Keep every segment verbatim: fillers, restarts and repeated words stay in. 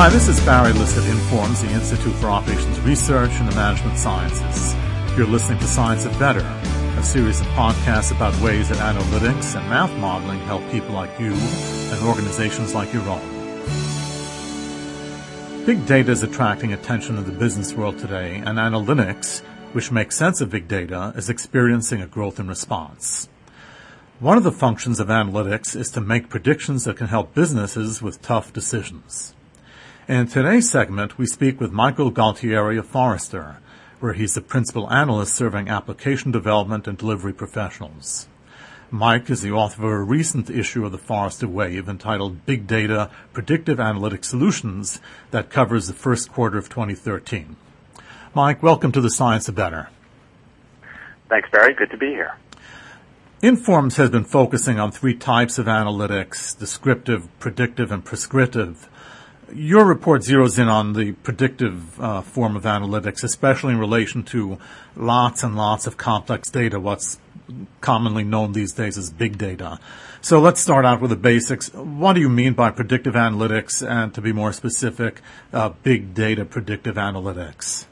Hi, this is Barry List at Informs, the Institute for Operations Research and the Management Sciences. You're listening to Science of Better, a series of podcasts about ways that analytics and math modeling help people like you and organizations like your own. Big data is attracting attention in the business world today, and analytics, which makes sense of big data, is experiencing a growth in response. One of the functions of analytics is to make predictions that can help businesses with tough decisions. In today's segment, we speak with Michael Galtieri of Forrester, where he's the principal analyst serving application development and delivery professionals. Mike is the author of a recent issue of the Forrester Wave entitled Big Data Predictive Analytics Solutions that covers the first quarter of twenty thirteen. Mike, welcome to the Science of Better. Thanks, Barry. Good to be here. Informs has been focusing on three types of analytics: descriptive, predictive, and prescriptive. Your report zeroes in on the predictive uh, form of analytics, especially in relation to lots and lots of complex data, what's commonly known these days as big data. So let's start out with the basics. What do you mean by predictive analytics, and to be more specific, uh, big data predictive analytics?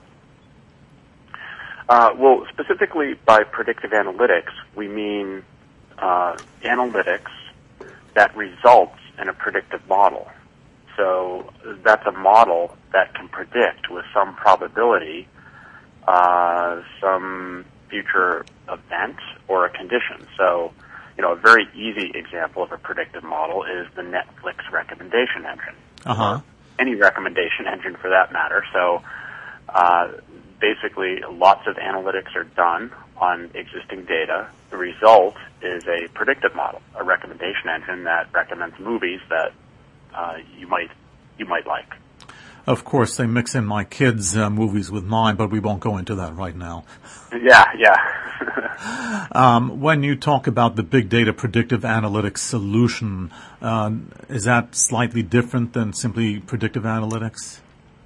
Uh, well, specifically by predictive analytics, we mean uh, analytics that results in a predictive model. So that's a model that can predict with some probability uh, some future event or a condition. So, you know, a very easy example of a predictive model is the Netflix recommendation engine. Uh-huh. Any recommendation engine for that matter. So uh, basically lots of analytics are done on existing data. The result is a predictive model, a recommendation engine that recommends movies that Uh, you might you might like. Of course, they mix in my kids' uh, movies with mine, but we won't go into that right now. Yeah, yeah. um, when you talk about the big data predictive analytics solution, uh, is that slightly different than simply predictive analytics?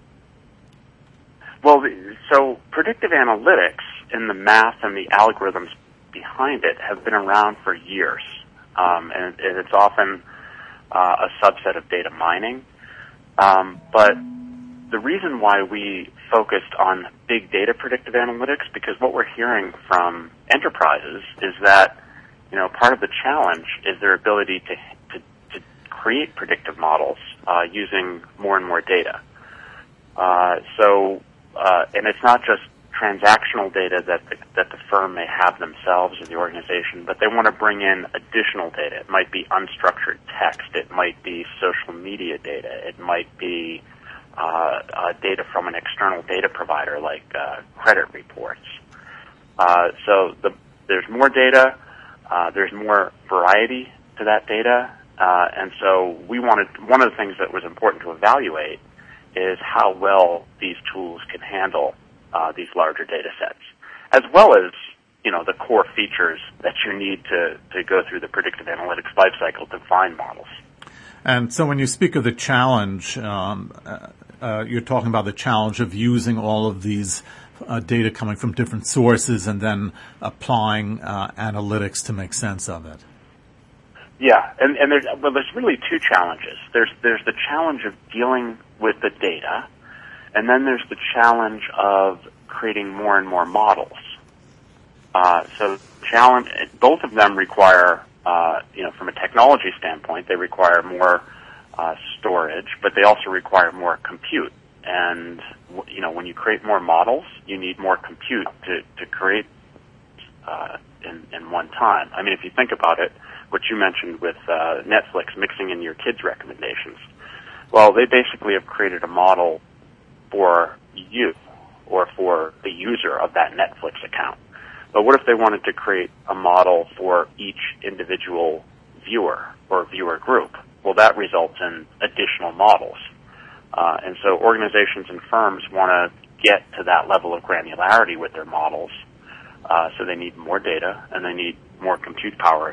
Well, so predictive analytics and the math and the algorithms behind it have been around for years, um, and, and it's often Uh, a subset of data mining. Um, but the reason why we focused on big data predictive analytics, because what we're hearing from enterprises is that, you know, part of the challenge is their ability to to, to create predictive models uh, using more and more data. Uh, so, uh, and it's not just transactional data that the, that the firm may have themselves or the organization, but they want to bring in additional data. It might be unstructured text. It might be social media data. It might be uh, uh, data from an external data provider like uh, credit reports. Uh, so the, there's more data. Uh, there's more variety to that data. Uh, and so we wanted, one of the things that was important to evaluate is how well these tools can handle Uh, these larger data sets, as well as, you know, the core features that you need to, to go through the predictive analytics lifecycle to find models. And so when you speak of the challenge, um, uh, uh, you're talking about the challenge of using all of these uh, data coming from different sources and then applying uh, analytics to make sense of it. Yeah, and, and there's, well, there's really two challenges. There's, there's the challenge of dealing with the data, and then there's the challenge of creating more and more models. Uh, so challenge, both of them require, uh, you know, from a technology standpoint, they require more uh, storage, but they also require more compute. And, you know, when you create more models, you need more compute to, to create uh, in, in one time. I mean, if you think about it, what you mentioned with uh, Netflix mixing in your kids' recommendations, well, they basically have created a model for you or for the user of that Netflix account. But what if they wanted to create a model for each individual viewer or viewer group? Well, that results in additional models. Uh, and so organizations and firms want to get to that level of granularity with their models. Uh, so they need more data and they need more compute power.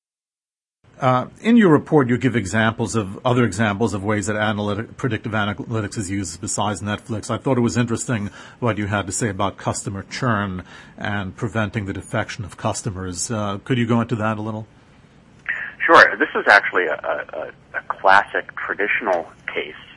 Uh, in your report, you give examples of other examples of ways that analytic, predictive analytics is used besides Netflix. I thought it was interesting what you had to say about customer churn and preventing the defection of customers. Uh, could you go into that a little? Sure. This is actually a, a, a classic traditional case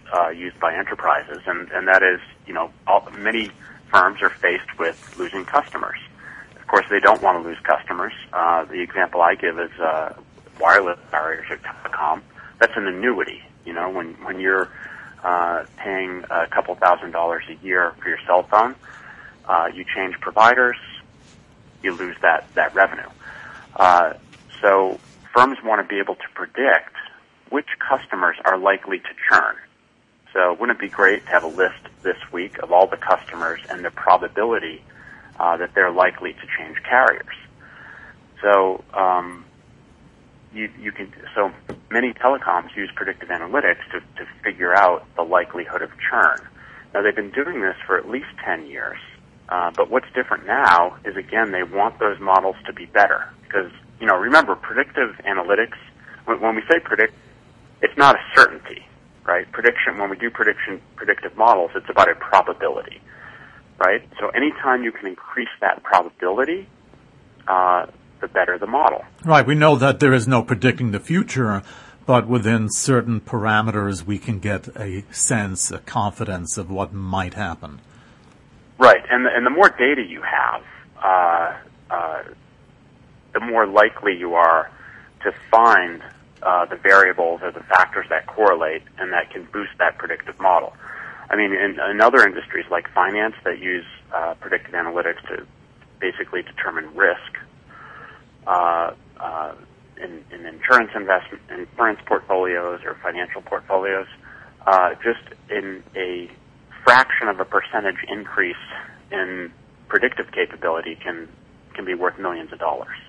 uh, used by enterprises, and, and that is, you know, all, many firms are faced with losing customers. Of course, they don't want to lose customers. Uh, the example I give is uh, wireless carriers or telecom. That's an annuity. You know, when when you're uh, paying a couple thousand dollars a year for your cell phone, uh, you change providers, you lose that that revenue. Uh, so firms want to be able to predict which customers are likely to churn. So wouldn't it be great to have a list this week of all the customers and the probability uh, that they're likely to change carriers? So um, you, you can. So many telecoms use predictive analytics to, to figure out the likelihood of churn. Now they've been doing this for at least ten years, uh, but what's different now is, again, they want those models to be better because, you know, remember, predictive analytics. When, when we say predict, it's not a certainty. Right? Prediction, when we do prediction, predictive models, it's about a probability, right? So anytime you can increase that probability, uh, the better the model. Right. We know that there is no predicting the future, but within certain parameters, we can get a sense, a confidence of what might happen. Right. And the, and the more data you have, uh, uh, the more likely you are to find Uh, the variables or the factors that correlate and that can boost that predictive model. I mean, in, in other industries like finance that use uh, predictive analytics to basically determine risk, uh, uh, in, in insurance investment, insurance portfolios or financial portfolios, uh, just in a fraction of a percentage increase in predictive capability can can be worth millions of dollars.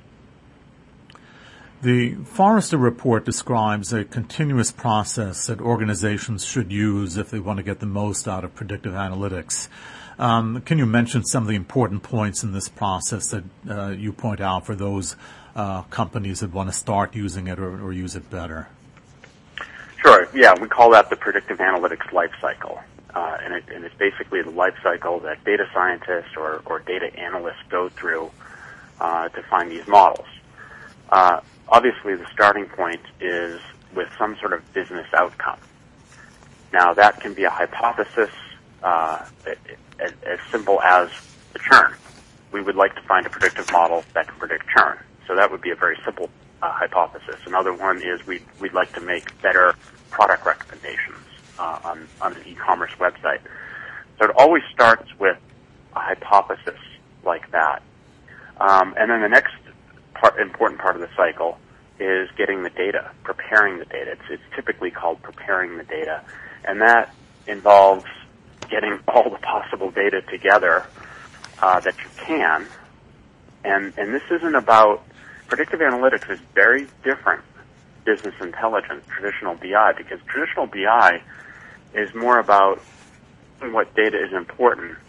The Forrester report describes a continuous process that organizations should use if they want to get the most out of predictive analytics. Um, can you mention some of the important points in this process that uh, you point out for those uh, companies that want to start using it or, or use it better? Sure. Yeah, we call that the predictive analytics life cycle. Uh, and, it, and it's basically the life cycle that data scientists or, or data analysts go through uh, to find these models. Uh, Obviously, the starting point is with some sort of business outcome. Now, that can be a hypothesis uh, as, as simple as the churn. We would like to find a predictive model that can predict churn. So that would be a very simple uh, hypothesis. Another one is we'd, we'd like to make better product recommendations uh, on, on an e-commerce website. So it always starts with a hypothesis like that. Um, and then the next Part, important part of the cycle is getting the data, preparing the data. It's, it's typically called preparing the data, and that involves getting all the possible data together uh, that you can. And and this isn't about predictive analytics is very different business intelligence, traditional B I, because traditional B I is more about what data is important,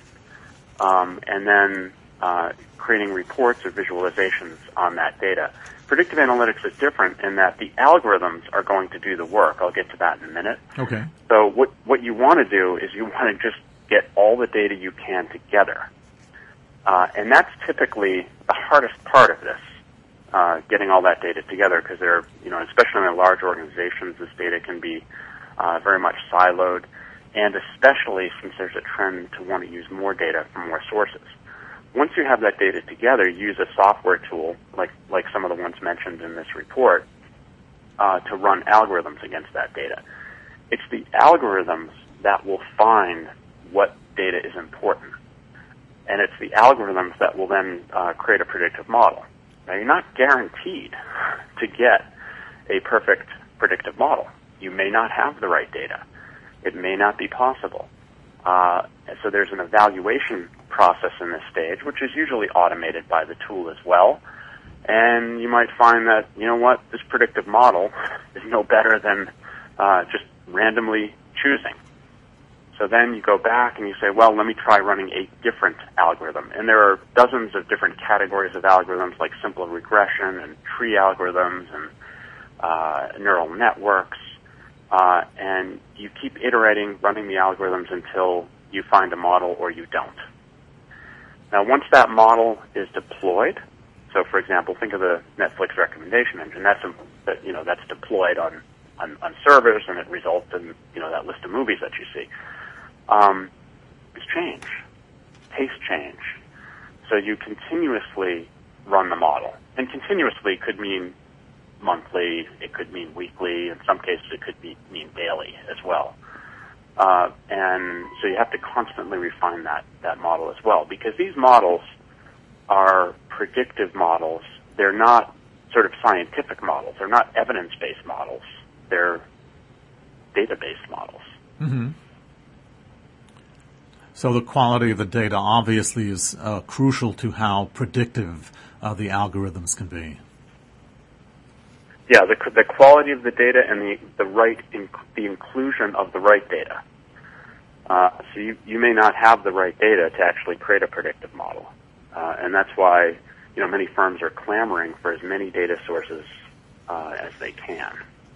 um, and then uh, creating reports or visualizations on that data. Predictive analytics is different in that the algorithms are going to do the work. I'll get to that in a minute. Okay. So what what you want to do is you want to just get all the data you can together. Uh, and that's typically the hardest part of this, uh, getting all that data together, because they're, you know, especially in large organizations, this data can be uh, very much siloed, and especially since there's a trend to want to use more data from more sources. Once you have that data together, use a software tool, like like some of the ones mentioned in this report, uh, to run algorithms against that data. It's the algorithms that will find what data is important. And it's the algorithms that will then uh, create a predictive model. Now, you're not guaranteed to get a perfect predictive model. You may not have the right data. It may not be possible. Uh, so there's an evaluation process in this stage, which is usually automated by the tool as well. And you might find that, you know what, this predictive model is no better than uh, just randomly choosing. So then you go back and you say, well, let me try running a different algorithm. And there are dozens of different categories of algorithms, like simple regression and tree algorithms and uh, neural networks. Uh, and you keep iterating, running the algorithms until you find a model or you don't. Now, once that model is deployed, so for example, think of the Netflix recommendation engine. That's a, you know that's deployed on on, on servers, and it results in, you know, that list of movies that you see. Um, it's change. Tastes change. So you continuously run the model. And continuously could mean monthly, it could mean weekly, in some cases it could be, mean daily as well. Uh, and so you have to constantly refine that, that model as well, because these models are predictive models. They're not sort of scientific models. They're not evidence-based models. They're data-based models. Mm-hmm. So the quality of the data obviously is uh, crucial to how predictive uh, the algorithms can be. Yeah, the the quality of the data and the the right in, the inclusion of the right data. Uh, so you you may not have the right data to actually create a predictive model, uh, and that's why you know many firms are clamoring for as many data sources uh, as they can.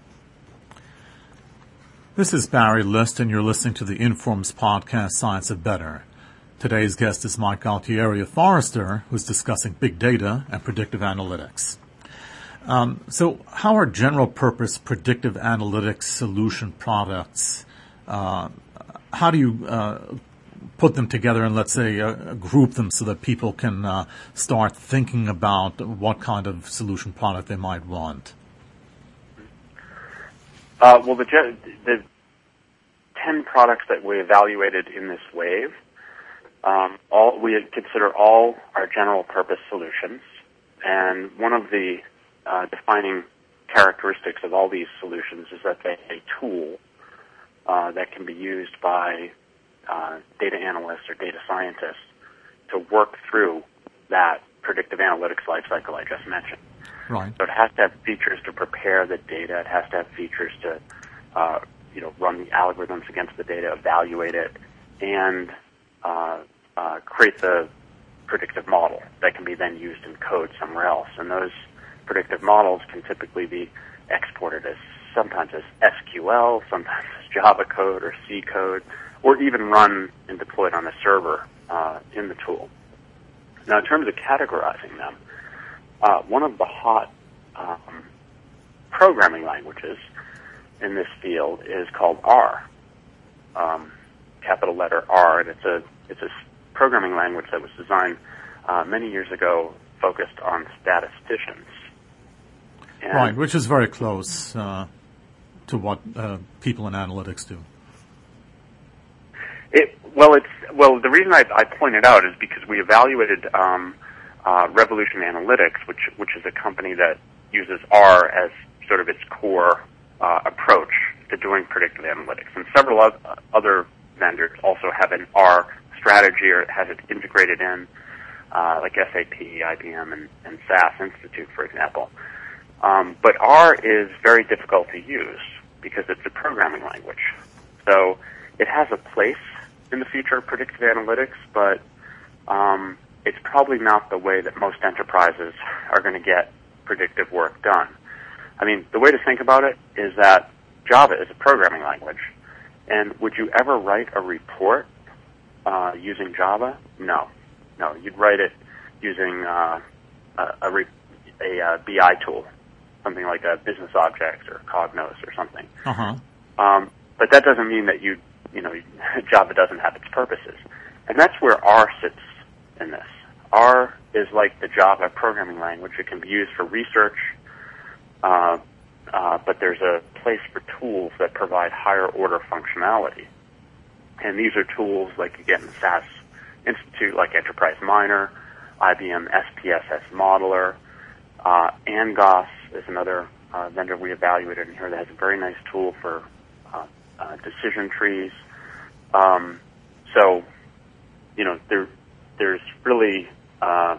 This is Barry List, and you're listening to the Informs podcast, Science of Better. Today's guest is Mike Altieri of Forrester, who's discussing big data and predictive analytics. Um, so how are general-purpose predictive analytics solution products, uh, how do you uh, put them together and, let's say, uh, group them so that people can uh, start thinking about what kind of solution product they might want? Uh, well, the, the ten products that we evaluated in this wave, um, all we consider all our general-purpose solutions, and one of the Uh, defining characteristics of all these solutions is that they're a tool uh, that can be used by uh, data analysts or data scientists to work through that predictive analytics lifecycle I just mentioned. Right. So it has to have features to prepare the data. It has to have features to, uh, you know, run the algorithms against the data, evaluate it, and uh, uh, create the predictive model that can be then used in code somewhere else. And those predictive models can typically be exported as sometimes as S Q L, sometimes as Java code or C code, or even run and deployed on a server uh, in the tool. Now, in terms of categorizing them, uh, one of the hot um, programming languages in this field is called R, um, capital letter R, and it's a it's a programming language that was designed uh, many years ago, focused on statisticians. And right, which is very close uh, to what uh, people in analytics do. It, well, it's well. The reason I, I point it out is because we evaluated um, uh, Revolution Analytics, which which is a company that uses R as sort of its core uh, approach to doing predictive analytics, and several other vendors also have an R strategy or has it integrated in, uh, like S A P, I B M, and, and S A S Institute, for example. Um, but R is very difficult to use because it's a programming language. So it has a place in the future of predictive analytics, but um, it's probably not the way that most enterprises are going to get predictive work done. I mean, the way to think about it is that Java is a programming language. And would you ever write a report uh, using Java? No. No, you'd write it using uh, a, a, a, a B I tool, something like a Business Objects or Cognos or something. Uh-huh. Um, but that doesn't mean that you, you know, Java doesn't have its purposes. And that's where R sits in this. R is like the Java programming language. It can be used for research, uh, uh, but there's a place for tools that provide higher order functionality. And these are tools like, again, the S A S Institute, like Enterprise Miner, I B M S P S S Modeler, uh, Angos is another uh, vendor we evaluated in here that has a very nice tool for uh, uh, decision trees. Um, so, you know, there, there's really uh,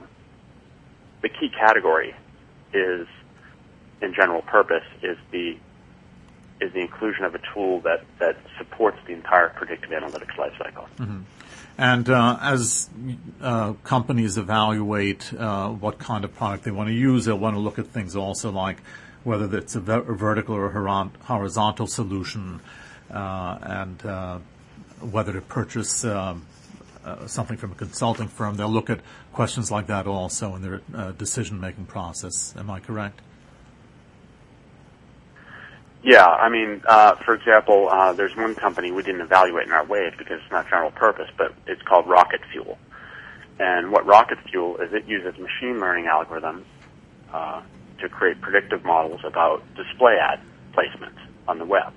the key category is, in general purpose, is the is the inclusion of a tool that, that supports the entire predictive analytics lifecycle. Mm-hmm. And uh, as uh, companies evaluate uh, what kind of product they want to use, they'll want to look at things also like whether it's a, ver- a vertical or horizontal solution, uh, and uh, whether to purchase um, uh, something from a consulting firm. They'll look at questions like that also in their uh, decision-making process. Am I correct? Yeah, I mean, uh, for example, uh, there's one company we didn't evaluate in our wave because it's not general purpose, but it's called Rocket Fuel. And what Rocket Fuel is, it uses machine learning algorithms uh, to create predictive models about display ad placement on the web.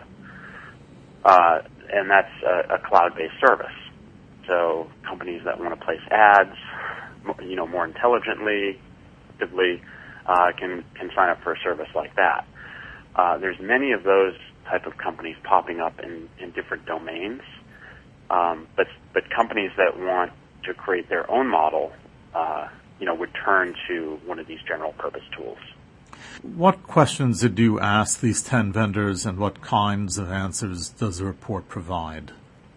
Uh, and that's a, a cloud-based service. So companies that want to place ads, you know, more intelligently, actively, uh, can can sign up for a service like that. Uh, there's many of those type of companies popping up in, in different domains, um, but but companies that want to create their own model, uh, you know, would turn to one of these general purpose tools. What questions did you ask these ten vendors, and what kinds of answers does the report provide?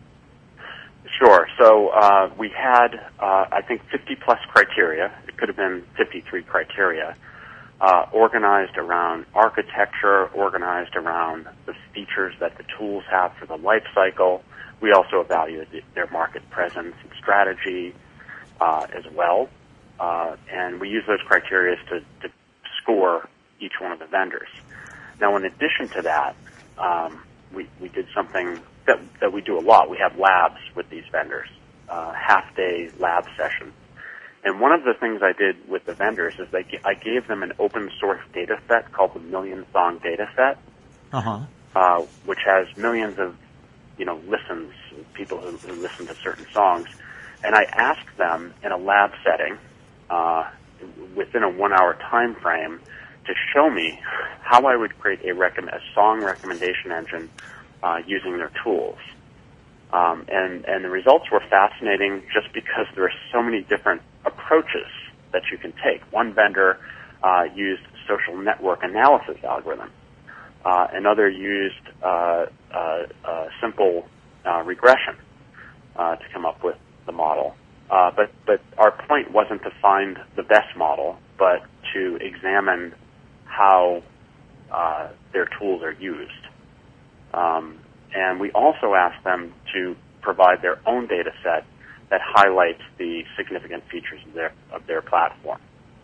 Sure. So uh, we had, uh, I think, fifty plus criteria. It could have been fifty-three criteria, uh, organized around architecture, organized around the features that the tools have for the life cycle. We also evaluated their market presence and strategy uh, as well, uh, and we use those criteria to, to score each one of the vendors. Now, in addition to that, um, we, we did something that, that we do a lot. We have labs with these vendors, uh, half-day lab sessions. And one of the things I did with the vendors is they, I gave them an open-source data set called the Million Song Data Set, uh-huh. uh, which has millions of, you know, listens, people who, who listen to certain songs. And I asked them in a lab setting, uh, within a one-hour time frame, to show me how I would create a, recommend, a song recommendation engine uh, using their tools. Um, and, and the results were fascinating just because there are so many different approaches that you can take. One vendor uh, used social network analysis algorithm. Uh, another used uh, uh, uh, simple uh, regression uh, to come up with the model. Uh, but, but our point wasn't to find the best model, but to examine how uh, their tools are used. Um, and we also asked them to provide their own data set that highlights the significant features of their, of their platform.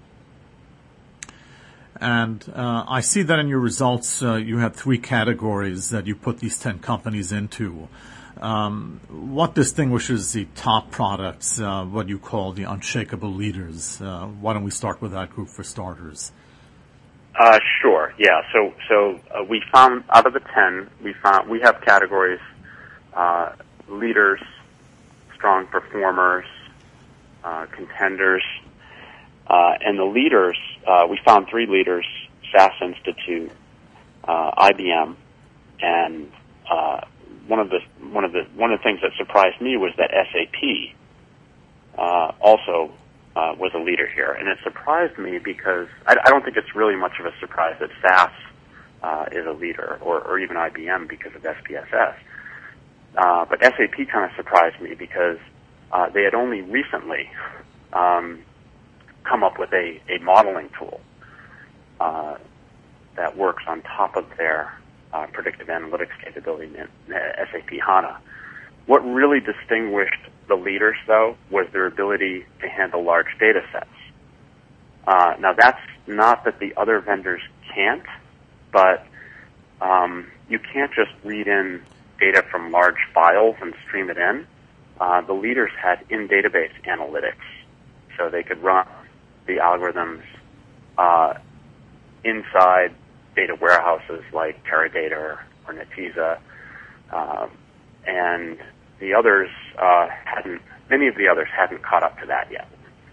And uh, I see that in your results, uh, you had three categories that you put these ten companies into. Um, what distinguishes the top products, uh, what you call the unshakable leaders? Uh, why don't we start with that group for starters? Uh, sure. Yeah. So, so uh, we found out of the ten, we found we have categories: uh, leaders, strong performers, uh, contenders, uh, and the leaders. Uh, we found three leaders: SaaS Institute, uh, I B M, and uh, one of the one of the one of the things that surprised me was that S A P uh, also. Uh, was a leader here, and it surprised me because I, I don't think it's really much of a surprise that SaaS uh, is a leader, or, or even I B M because of S P S S. Uh, but S A P kind of surprised me because uh, they had only recently um, come up with a, a modeling tool uh, that works on top of their uh, predictive analytics capability in S A P HANA. What really distinguished the leaders, though, was their ability to handle large data sets. Uh, now, that's not that the other vendors can't, but um, you can't just read in data from large files and stream it in. Uh, the leaders had in-database analytics, so they could run the algorithms uh, inside data warehouses like Teradata or, or Netezza, uh, and the others uh, hadn't, many of the others hadn't caught up to that yet.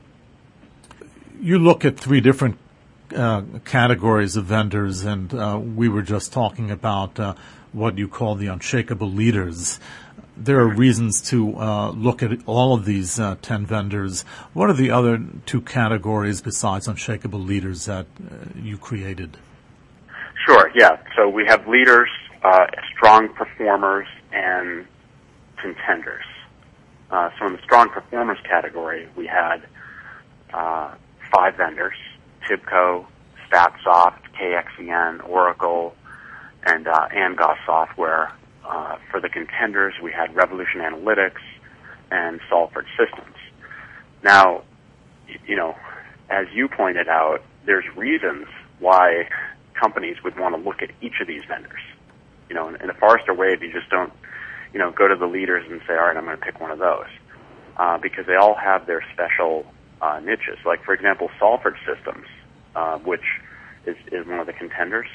You look at three different uh, categories of vendors, and uh, we were just talking about uh, what you call the unshakable leaders. There are reasons to uh, look at all of these uh, ten vendors. What are the other two categories besides unshakable leaders that uh, you created? Sure, yeah. So we have leaders, uh, strong performers, and contenders. Uh, so in the strong performers category, we had uh, five vendors: TIBCO, StatSoft, K X E N, Oracle, and uh, Angoss Software. Uh, for the contenders, we had Revolution Analytics and Salford Systems. Now, you know, as you pointed out, there's reasons why companies would want to look at each of these vendors. You know, in, in a Forrester Wave, you just don't, you know, go to the leaders and say, all right, I'm going to pick one of those, uh, because they all have their special uh, niches. Like, for example, Salford Systems, uh, which is, is one of the contenders.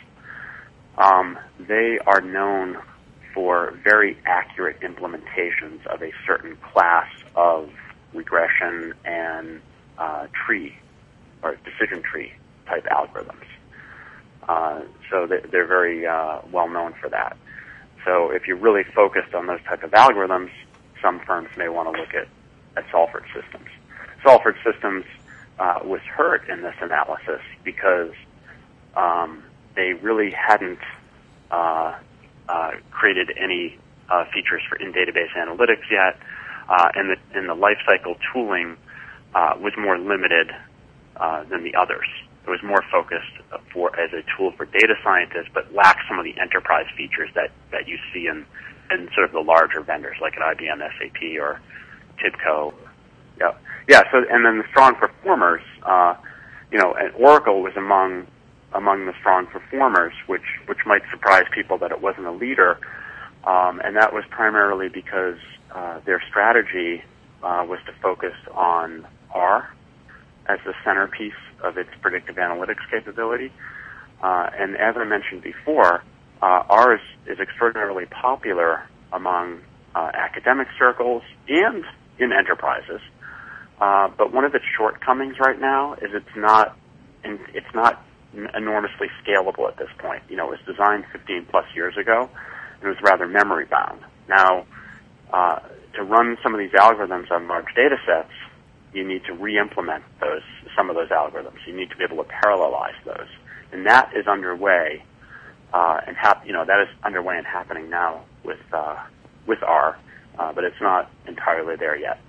Um, they are known for very accurate implementations of a certain class of regression and uh, tree or decision tree type algorithms. Uh, so they, they're very uh, well known for that. So if you're really focused on those type of algorithms, some firms may want to look at, at Salford Systems. Salford Systems uh, was hurt in this analysis because um, they really hadn't uh, uh, created any uh, features for in-database analytics yet, uh, and the, and the lifecycle tooling uh, was more limited uh, than the others. It was more focused for as a tool for data scientists, but lacked some of the enterprise features that, that you see in, in sort of the larger vendors like an I B M, S A P, or TIBCO. Yeah, yeah. So, and then the strong performers, uh, you know, and Oracle was among among the strong performers, which which might surprise people that it wasn't a leader, um, and that was primarily because uh, their strategy uh, was to focus on R as the centerpiece of its predictive analytics capability. Uh, and as I mentioned before, uh, R is, is extraordinarily popular among uh, academic circles and in enterprises. Uh, but one of its shortcomings right now is it's not in, it's not enormously scalable at this point. You know, it was designed fifteen plus years ago, and it was rather memory bound. Now, uh, to run some of these algorithms on large data sets, you need to re-implement those, some of those algorithms. You need to be able to parallelize those. And that is underway, uh, and hap- you know, that is underway and happening now with, uh, with R, uh, but it's not entirely there yet.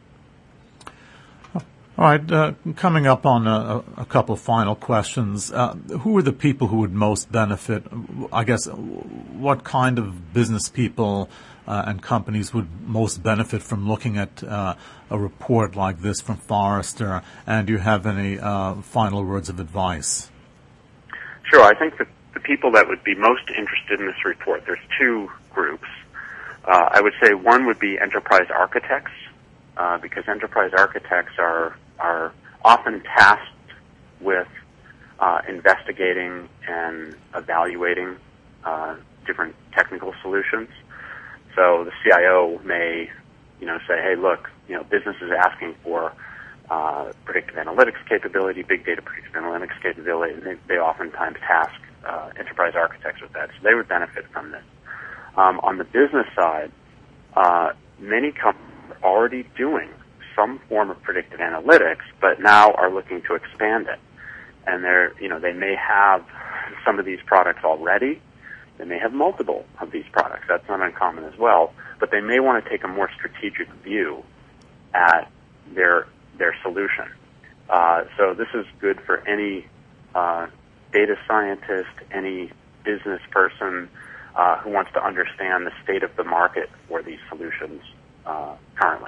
All right, uh, coming up on a, a couple of final questions. Uh, who are the people who would most benefit? I guess, what kind of business people Uh, and companies would most benefit from looking at uh, a report like this from Forrester? And do you have any uh, final words of advice? Sure. I think that the people that would be most interested in this report, there's two groups. Uh, I would say one would be enterprise architects, uh, because enterprise architects are are often tasked with uh, investigating and evaluating uh, different technical solutions. So the C I O may, you know, say, hey, look, you know, business is asking for uh, predictive analytics capability, big data predictive analytics capability, and they, they oftentimes task uh, enterprise architects with that. So they would benefit from this. Um, on the business side, uh, many companies are already doing some form of predictive analytics, but now are looking to expand it. And they're, you know, they may have some of these products already. They may have multiple of these products. That's not uncommon as well. But they may want to take a more strategic view at their their solution. Uh, so this is good for any uh, data scientist, any business person uh, who wants to understand the state of the market for these solutions uh, currently.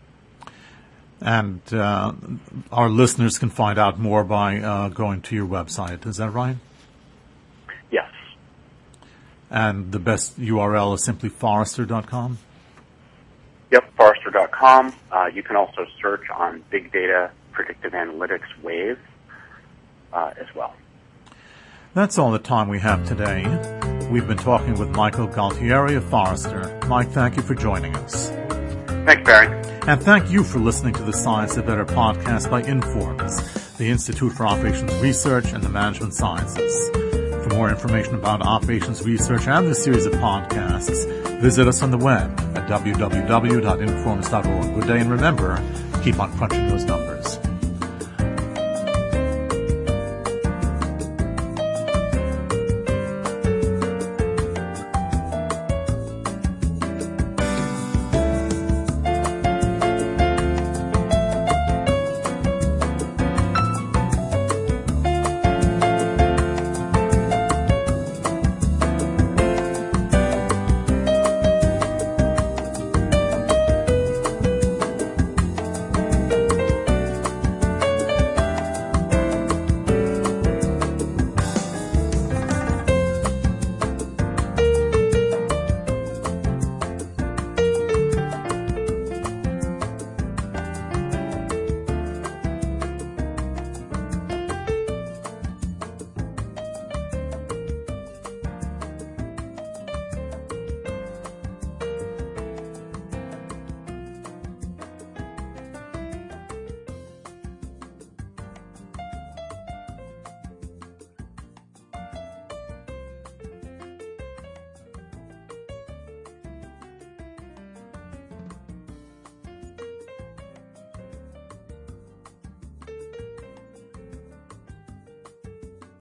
And uh, our listeners can find out more by uh, going to your website. Is that right? Yes. And the best U R L is simply forrester dot com? Yep, forrester dot com. Uh, you can also search on Big Data Predictive Analytics Wave uh, as well. That's all the time we have today. We've been talking with Michael Galtieri of Forrester. Mike, thank you for joining us. Thanks, Barry. And thank you for listening to the Science of Better podcast by Informs, the Institute for Operations Research and the Management Sciences. For more information about operations research and this series of podcasts, visit us on the web at w w w dot informs dot org. Good day, and remember, keep on crunching those numbers.